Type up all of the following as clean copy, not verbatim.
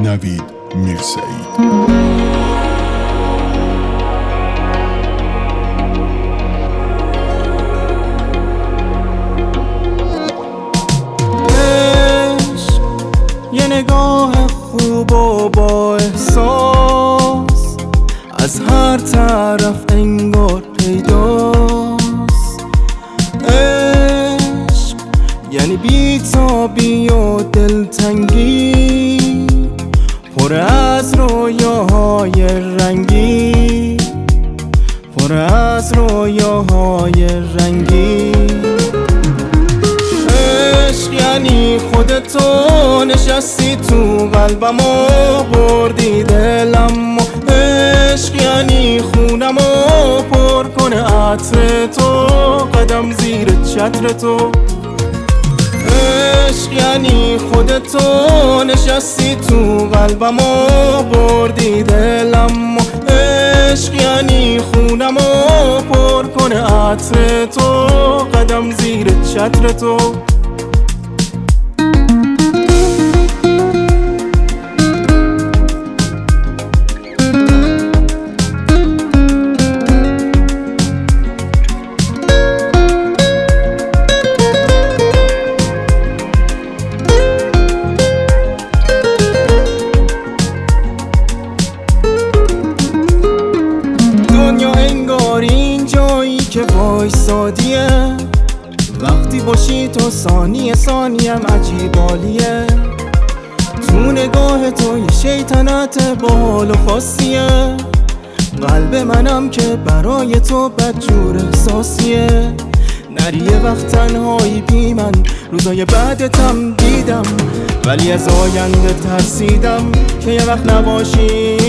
نوید میرسعید. یه نگاه خوب و با احساس از هر طرف انگار پیداست. عشق یعنی بی‌تابی و دلتنگی، پر از رویاهای رنگی، پر از رویاهای رنگی. عشق یعنی خودتو نشستی تو قلبم و بردی دلم. عشق یعنی خونم و پر کنه عطر تو، قدم زیر چتر تو. عشق یعنی خودتو نشستی تو قلبم و بردی دلم. عشق یعنی خونم و پر کنه عطر تو، قدم زیر چتر تو. دنیا انگار این جایی که وایسادیه، وقتی باشی تو ثانیه ثانیم عجیبالیه. تو نگاه تو یه شیطنت باحال و خاصیه، قلب منم که برای تو بدجور احساسیه. نری یه وقت تنهایی بی من، روزای بعدتم دیدم، ولی از آینده ترسیدم که یه وقت نباشی.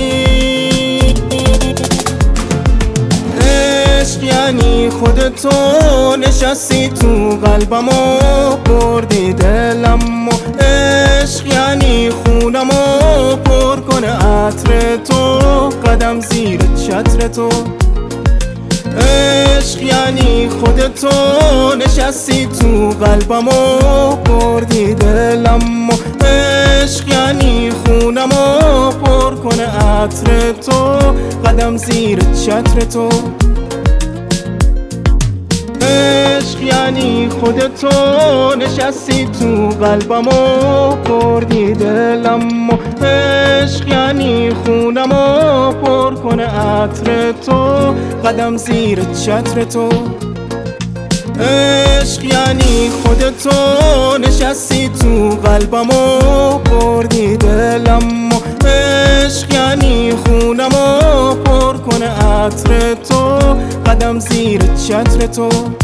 عشق یعنی خودتو نشستی تو قلبم و بردی دلم. عشق یعنی خونم و پر کنه عطر تو، قدم زیر چتر تو. عشق یعنی خودتو نشستی تو قلبم و بردی دلم. عشق یعنی خونم و پر کنه عطر تو، قدم زیر چتر تو. عشق یعنی خودتو نشستی تو قلبم و بردی دلم. عشق یعنی خونم و پر کنه عطر تو، قدم زیر چتر تو. عشق یعنی خودتو نشستی تو قلبم و بردی دلم. عشق یعنی خونم و پر کنه عطر تو، قدم زیر چتر تو.